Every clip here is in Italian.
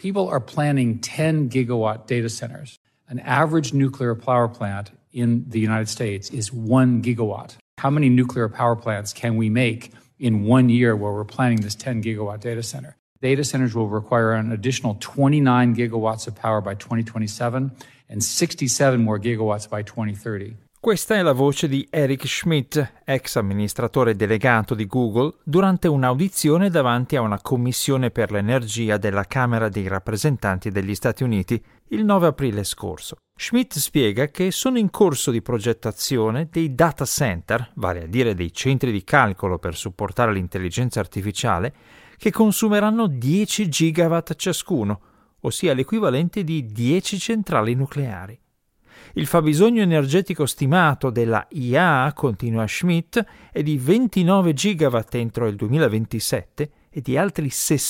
People are planning 10 gigawatt data centers. An average nuclear power plant in the United States is 1 gigawatt. How many nuclear power plants can we make in 1 year where we're planning this 10 gigawatt data center? Data centers will require an additional 29 gigawatts of power by 2027 and 67 more gigawatts by 2030. Questa è la voce di Eric Schmidt, ex amministratore delegato di Google, durante un'audizione davanti a una commissione per l'energia della Camera dei rappresentanti degli Stati Uniti il 9 aprile scorso. Schmidt spiega che sono in corso di progettazione dei data center, vale a dire dei centri di calcolo per supportare l'intelligenza artificiale, che consumeranno 10 gigawatt ciascuno, ossia l'equivalente di 10 centrali nucleari. Il fabbisogno energetico stimato della IA, continua Schmidt, è di 29 gigawatt entro il 2027 e di altri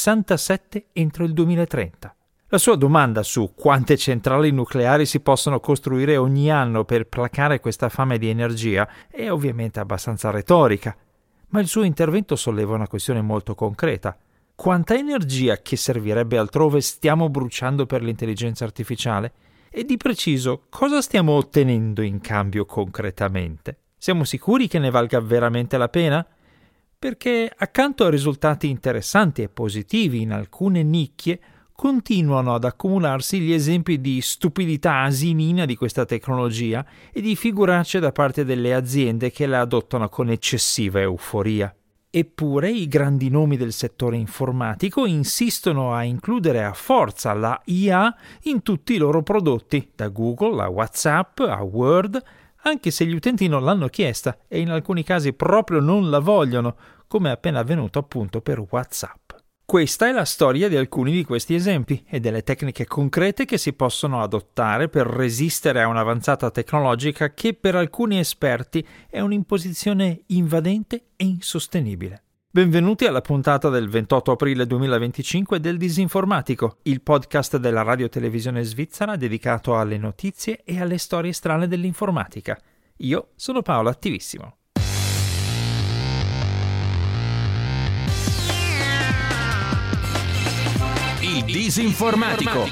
67 entro il 2030. La sua domanda su quante centrali nucleari si possono costruire ogni anno per placare questa fame di energia è ovviamente abbastanza retorica, ma il suo intervento solleva una questione molto concreta. Quanta energia che servirebbe altrove stiamo bruciando per l'intelligenza artificiale? E di preciso, cosa stiamo ottenendo in cambio concretamente? Siamo sicuri che ne valga veramente la pena? Perché accanto a risultati interessanti e positivi in alcune nicchie, continuano ad accumularsi gli esempi di stupidità asinina di questa tecnologia e di figuracce da parte delle aziende che la adottano con eccessiva euforia. Eppure i grandi nomi del settore informatico insistono a includere a forza la IA in tutti i loro prodotti, da Google a WhatsApp a Word, anche se gli utenti non l'hanno chiesta e in alcuni casi proprio non la vogliono, come è appena avvenuto appunto per WhatsApp. Questa è la storia di alcuni di questi esempi e delle tecniche concrete che si possono adottare per resistere a un'avanzata tecnologica che per alcuni esperti è un'imposizione invadente e insostenibile. Benvenuti alla puntata del 28 aprile 2025 del Disinformatico, il podcast della radio-televisione svizzera dedicato alle notizie e alle storie strane dell'informatica. Io sono Paolo Attivissimo. Il Disinformatico.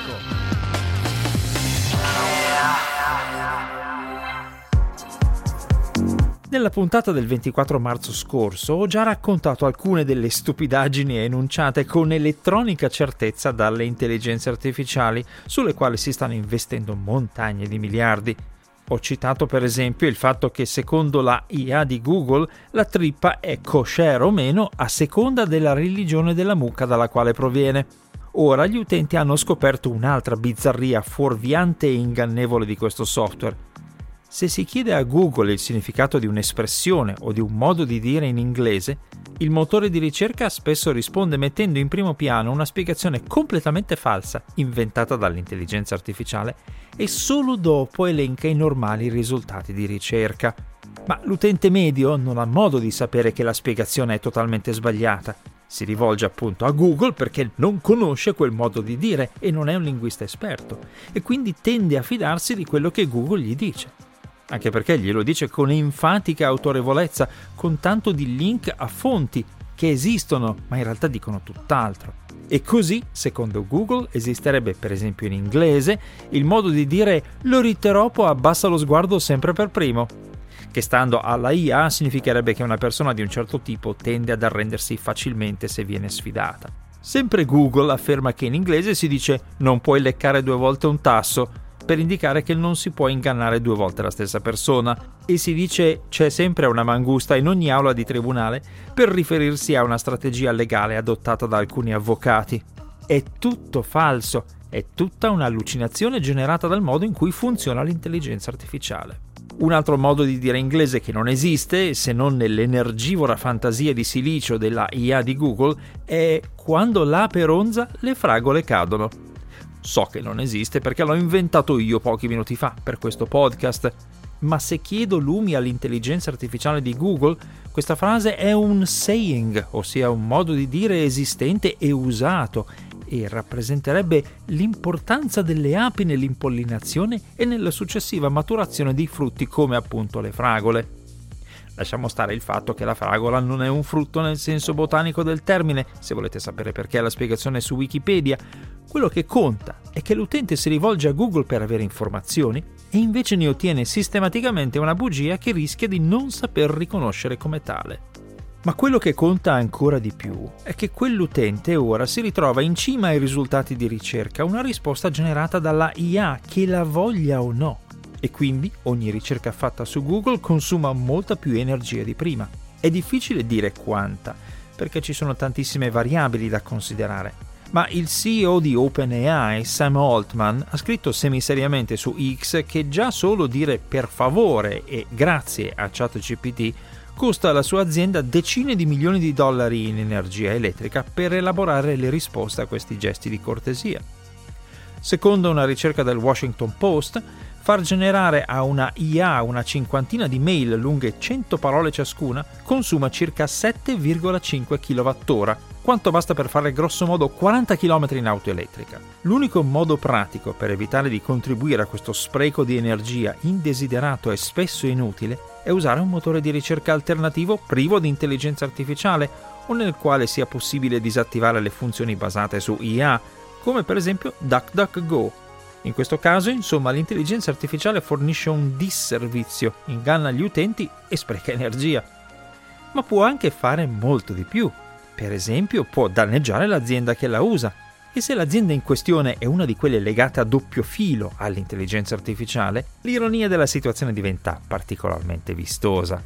Nella puntata del 24 marzo scorso ho già raccontato alcune delle stupidaggini enunciate con elettronica certezza dalle intelligenze artificiali sulle quali si stanno investendo montagne di miliardi. Ho citato per esempio il fatto che secondo la IA di Google la trippa è kosher o meno a seconda della religione della mucca dalla quale proviene. Ora gli utenti hanno scoperto un'altra bizzarria fuorviante e ingannevole di questo software. Se si chiede a Google il significato di un'espressione o di un modo di dire in inglese, il motore di ricerca spesso risponde mettendo in primo piano una spiegazione completamente falsa, inventata dall'intelligenza artificiale, e solo dopo elenca i normali risultati di ricerca. Ma l'utente medio non ha modo di sapere che la spiegazione è totalmente sbagliata. Si rivolge appunto a Google perché non conosce quel modo di dire e non è un linguista esperto, e quindi tende a fidarsi di quello che Google gli dice. Anche perché glielo dice con enfatica autorevolezza, con tanto di link a fonti che esistono, ma in realtà dicono tutt'altro. E così, secondo Google, esisterebbe per esempio in inglese il modo di dire «l'oriteropo abbassa lo sguardo sempre per primo», che stando alla IA significherebbe che una persona di un certo tipo tende ad arrendersi facilmente se viene sfidata. Sempre Google afferma che in inglese si dice «non puoi leccare 2 volte un tasso», per indicare che non si può ingannare 2 volte la stessa persona, e si dice «c'è sempre una mangusta in ogni aula di tribunale» per riferirsi a una strategia legale adottata da alcuni avvocati. È tutto falso, è tutta un'allucinazione generata dal modo in cui funziona l'intelligenza artificiale. Un altro modo di dire inglese che non esiste, se non nell'energivora fantasia di silicio della IA di Google, è «quando l'ape ronza le fragole cadono». So che non esiste perché l'ho inventato io pochi minuti fa per questo podcast, ma se chiedo lumi all'intelligenza artificiale di Google, questa frase è un saying, ossia un modo di dire esistente e usato, e rappresenterebbe l'importanza delle api nell'impollinazione e nella successiva maturazione di frutti come appunto le fragole. Lasciamo stare il fatto che la fragola non è un frutto nel senso botanico del termine. Se volete sapere perché, la spiegazione è su Wikipedia. Quello che conta è che l'utente si rivolge a Google per avere informazioni e invece ne ottiene sistematicamente una bugia che rischia di non saper riconoscere come tale. Ma quello che conta ancora di più è che quell'utente ora si ritrova in cima ai risultati di ricerca, una risposta generata dalla IA, che la voglia o no. E quindi ogni ricerca fatta su Google consuma molta più energia di prima. È difficile dire quanta, perché ci sono tantissime variabili da considerare. Ma il CEO di OpenAI, Sam Altman, ha scritto semiseriamente su X che già solo dire per favore e grazie a ChatGPT costa alla sua azienda decine di milioni di dollari in energia elettrica per elaborare le risposte a questi gesti di cortesia. Secondo una ricerca del Washington Post, far generare a una IA una cinquantina di mail lunghe 100 parole ciascuna consuma circa 7,5 kWh, quanto basta per fare grossomodo 40 km in auto elettrica. L'unico modo pratico per evitare di contribuire a questo spreco di energia indesiderato e spesso inutile è usare un motore di ricerca alternativo privo di intelligenza artificiale o nel quale sia possibile disattivare le funzioni basate su IA, come per esempio DuckDuckGo. In questo caso, insomma, l'intelligenza artificiale fornisce un disservizio, inganna gli utenti e spreca energia. Ma può anche fare molto di più. Per esempio, può danneggiare l'azienda che la usa. E se l'azienda in questione è una di quelle legate a doppio filo all'intelligenza artificiale, l'ironia della situazione diventa particolarmente vistosa.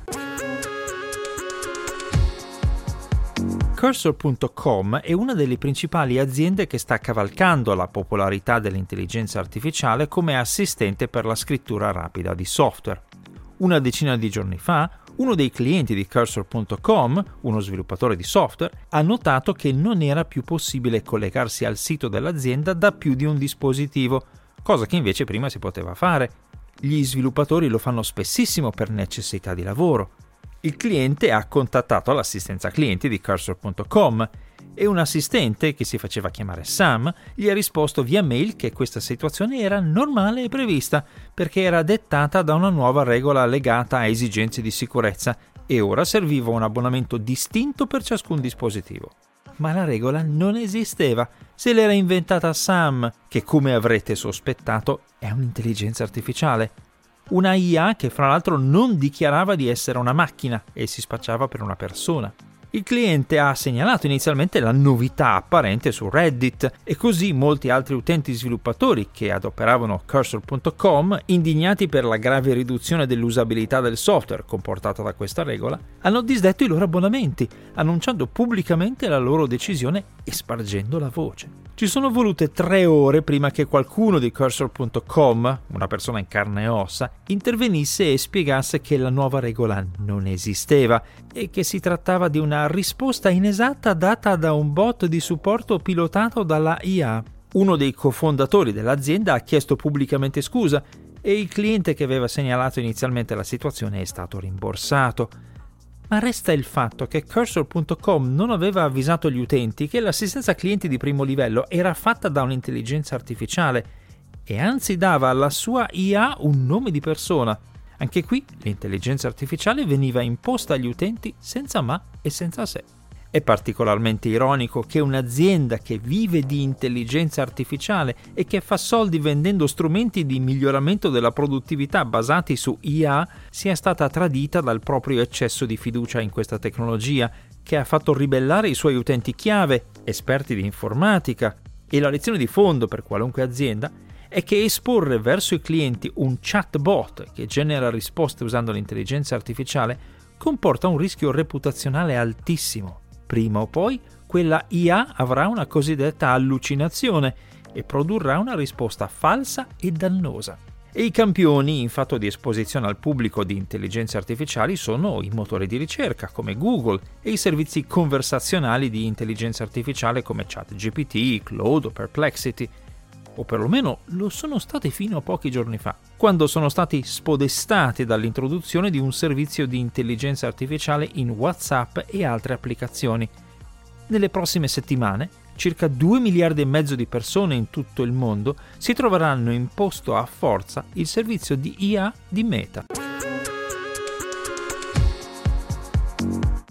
Cursor.com è una delle principali aziende che sta cavalcando la popolarità dell'intelligenza artificiale come assistente per la scrittura rapida di software. Una decina di giorni fa, uno dei clienti di Cursor.com, uno sviluppatore di software, ha notato che non era più possibile collegarsi al sito dell'azienda da più di un dispositivo, cosa che invece prima si poteva fare. Gli sviluppatori lo fanno spessissimo per necessità di lavoro. Il cliente ha contattato l'assistenza clienti di Cursor.com e un assistente, che si faceva chiamare Sam, gli ha risposto via mail che questa situazione era normale e prevista perché era dettata da una nuova regola legata a esigenze di sicurezza e ora serviva un abbonamento distinto per ciascun dispositivo. Ma la regola non esisteva, se l'era inventata Sam, che come avrete sospettato è un'intelligenza artificiale. Una IA che fra l'altro non dichiarava di essere una macchina e si spacciava per una persona. Il cliente ha segnalato inizialmente la novità apparente su Reddit e così molti altri utenti sviluppatori che adoperavano Cursor.com, indignati per la grave riduzione dell'usabilità del software comportata da questa regola, hanno disdetto i loro abbonamenti, annunciando pubblicamente la loro decisione e spargendo la voce. Ci sono volute 3 ore prima che qualcuno di Cursor.com, una persona in carne e ossa, intervenisse e spiegasse che la nuova regola non esisteva e che si trattava di una risposta inesatta data da un bot di supporto pilotato dalla IA. Uno dei cofondatori dell'azienda ha chiesto pubblicamente scusa e il cliente che aveva segnalato inizialmente la situazione è stato rimborsato. Ma resta il fatto che Cursor.com non aveva avvisato gli utenti che l'assistenza clienti di primo livello era fatta da un'intelligenza artificiale e anzi dava alla sua IA un nome di persona. Anche qui l'intelligenza artificiale veniva imposta agli utenti senza ma e senza se. È particolarmente ironico che un'azienda che vive di intelligenza artificiale e che fa soldi vendendo strumenti di miglioramento della produttività basati su IA sia stata tradita dal proprio eccesso di fiducia in questa tecnologia, che ha fatto ribellare i suoi utenti chiave, esperti di informatica. E la lezione di fondo per qualunque azienda è che esporre verso i clienti un chatbot che genera risposte usando l'intelligenza artificiale comporta un rischio reputazionale altissimo. Prima o poi quella IA avrà una cosiddetta allucinazione e produrrà una risposta falsa e dannosa. E i campioni in fatto di esposizione al pubblico di intelligenze artificiali sono i motori di ricerca come Google e i servizi conversazionali di intelligenza artificiale come ChatGPT, Claude o Perplexity. O perlomeno lo sono stati fino a pochi giorni fa, quando sono stati spodestati dall'introduzione di un servizio di intelligenza artificiale in WhatsApp e altre applicazioni. Nelle prossime settimane, circa 2 miliardi e mezzo di persone in tutto il mondo si troveranno imposto a forza il servizio di IA di Meta.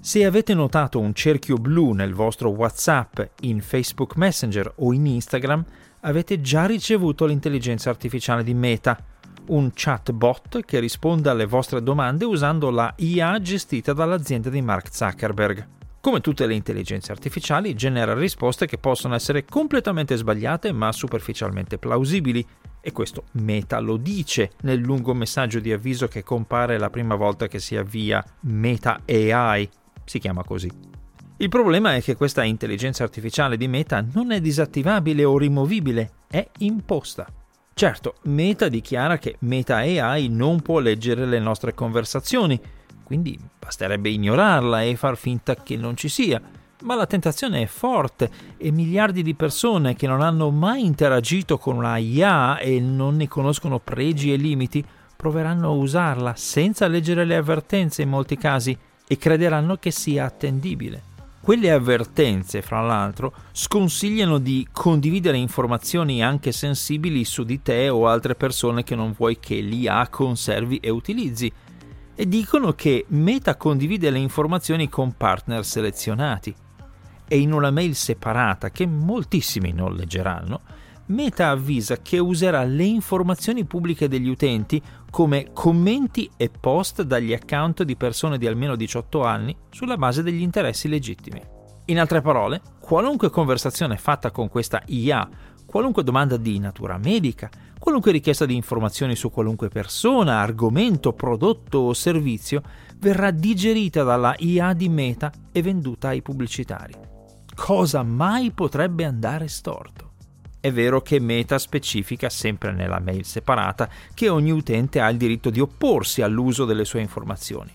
Se avete notato un cerchio blu nel vostro WhatsApp, in Facebook Messenger o in Instagram, avete già ricevuto l'intelligenza artificiale di Meta, un chatbot che risponde alle vostre domande usando la IA gestita dall'azienda di Mark Zuckerberg. Come tutte le intelligenze artificiali, genera risposte che possono essere completamente sbagliate ma superficialmente plausibili, e questo Meta lo dice nel lungo messaggio di avviso che compare la prima volta che si avvia Meta AI, si chiama così. Il problema è che questa intelligenza artificiale di Meta non è disattivabile o rimovibile, è imposta. Certo, Meta dichiara che Meta AI non può leggere le nostre conversazioni, quindi basterebbe ignorarla e far finta che non ci sia, ma la tentazione è forte e miliardi di persone che non hanno mai interagito con una IA e non ne conoscono pregi e limiti proveranno a usarla senza leggere le avvertenze in molti casi e crederanno che sia attendibile. Quelle avvertenze, fra l'altro, sconsigliano di condividere informazioni anche sensibili su di te o altre persone che non vuoi che l'IA conservi e utilizzi, e dicono che Meta condivide le informazioni con partner selezionati. E in una mail separata, che moltissimi non leggeranno, Meta avvisa che userà le informazioni pubbliche degli utenti come commenti e post dagli account di persone di almeno 18 anni sulla base degli interessi legittimi. In altre parole, qualunque conversazione fatta con questa IA, qualunque domanda di natura medica, qualunque richiesta di informazioni su qualunque persona, argomento, prodotto o servizio verrà digerita dalla IA di Meta e venduta ai pubblicitari. Cosa mai potrebbe andare storto? È vero che Meta specifica sempre nella mail separata che ogni utente ha il diritto di opporsi all'uso delle sue informazioni.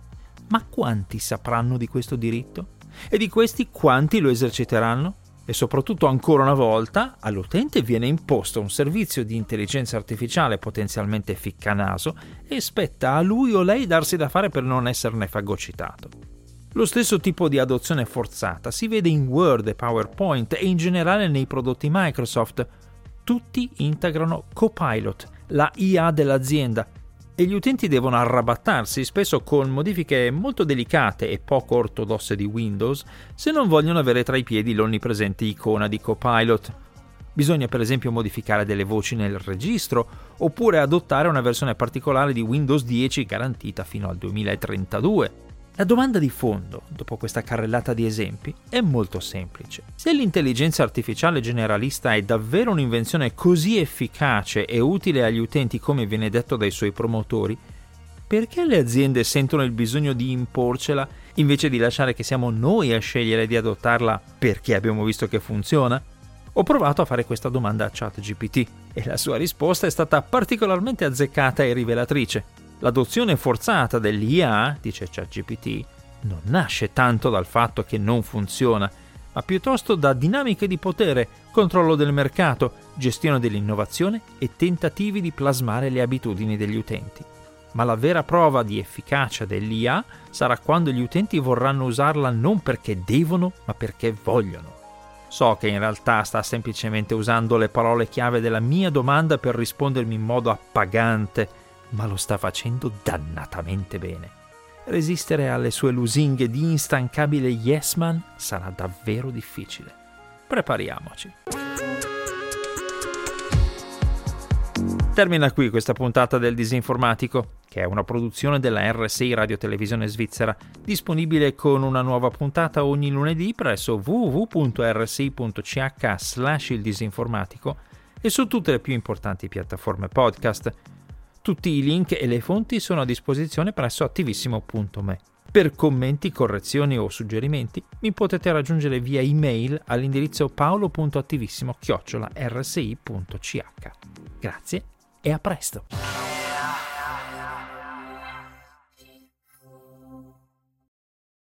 Ma quanti sapranno di questo diritto? E di questi quanti lo eserciteranno? E soprattutto, ancora una volta, all'utente viene imposto un servizio di intelligenza artificiale potenzialmente ficcanaso e spetta a lui o lei darsi da fare per non esserne fagocitato. Lo stesso tipo di adozione forzata si vede in Word e PowerPoint e in generale nei prodotti Microsoft. Tutti integrano Copilot, la IA dell'azienda, e gli utenti devono arrabattarsi, spesso con modifiche molto delicate e poco ortodosse di Windows, se non vogliono avere tra i piedi l'onnipresente icona di Copilot. Bisogna per esempio modificare delle voci nel registro, oppure adottare una versione particolare di Windows 10 garantita fino al 2032. La domanda di fondo, dopo questa carrellata di esempi, è molto semplice. Se l'intelligenza artificiale generalista è davvero un'invenzione così efficace e utile agli utenti come viene detto dai suoi promotori, perché le aziende sentono il bisogno di imporcela invece di lasciare che siamo noi a scegliere di adottarla perché abbiamo visto che funziona? Ho provato a fare questa domanda a ChatGPT e la sua risposta è stata particolarmente azzeccata e rivelatrice. L'adozione forzata dell'IA, dice ChatGPT, non nasce tanto dal fatto che non funziona, ma piuttosto da dinamiche di potere, controllo del mercato, gestione dell'innovazione e tentativi di plasmare le abitudini degli utenti. Ma la vera prova di efficacia dell'IA sarà quando gli utenti vorranno usarla non perché devono, ma perché vogliono. So che in realtà sta semplicemente usando le parole chiave della mia domanda per rispondermi in modo appagante, ma lo sta facendo dannatamente bene. Resistere alle sue lusinghe di instancabile yes man sarà davvero difficile. Prepariamoci. Termina qui questa puntata del Disinformatico, che è una produzione della RSI Radio Televisione Svizzera, disponibile con una nuova puntata ogni lunedì presso www.rsi.ch/il disinformatico e su tutte le più importanti piattaforme podcast. Tutti i link e le fonti sono a disposizione presso attivissimo.me. Per commenti, correzioni o suggerimenti mi potete raggiungere via email all'indirizzo paolo.attivissimo@rsi.ch. Grazie e a presto!